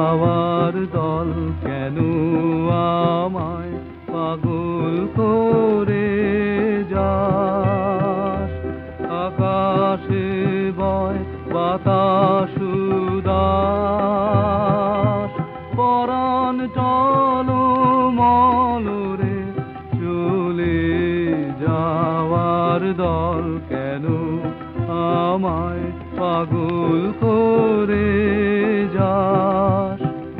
যাওয়ার দল কেন আমায় পাগল করে যাস? আকাশে বয় বাতাস উদাস, পরাণ টলমল রে চলে যাওয়ার দল কেন আমায় পাগল করে যাস?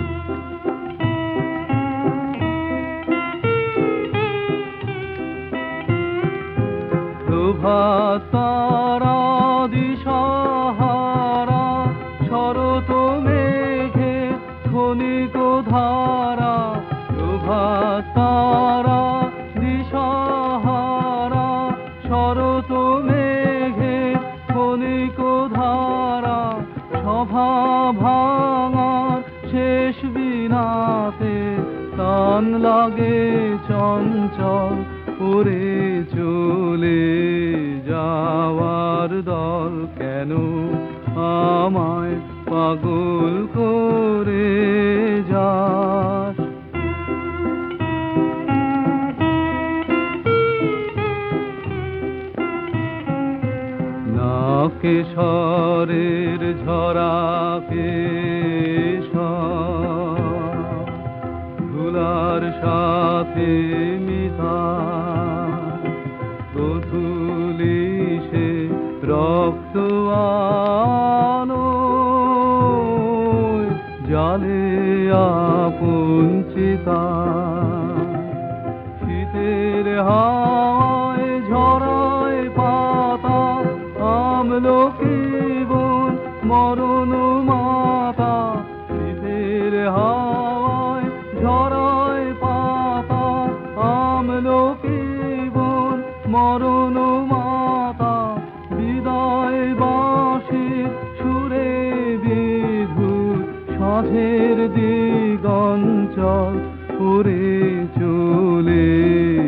প্রভাত তারা দিশাহারা, শরৎ মেঘে ক্ষণিক ধারা। প্রভাত তারা দিশাহারা, শরৎ মেঘে ক্ষণিক ধারা। সভা ভাঙার শেষ বিনাতে তান লাগে চঞ্চল ওরে চলে যাওয়ার দল কেন আমায় পাগল করে যাস? না কেশরের ঝরা কেশর, ধুলার সাথে মিথা প্রথুলিসে রক্ত আলো, জালে আপন চিতা। শীতের হাওয়ায় ঝরায় পাতা, আমলকি বন মরণ মাতা। শীতের হাওয়ায় ঝরায় পাতা, আমলকি বন মরণ মাতা। বিদায় বাঁশির সুরে বিধুর সাঁঝের দিগঞ্চল উড়ে চলে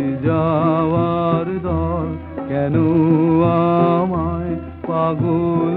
যাওয়ার দল কেন আমায় পাগল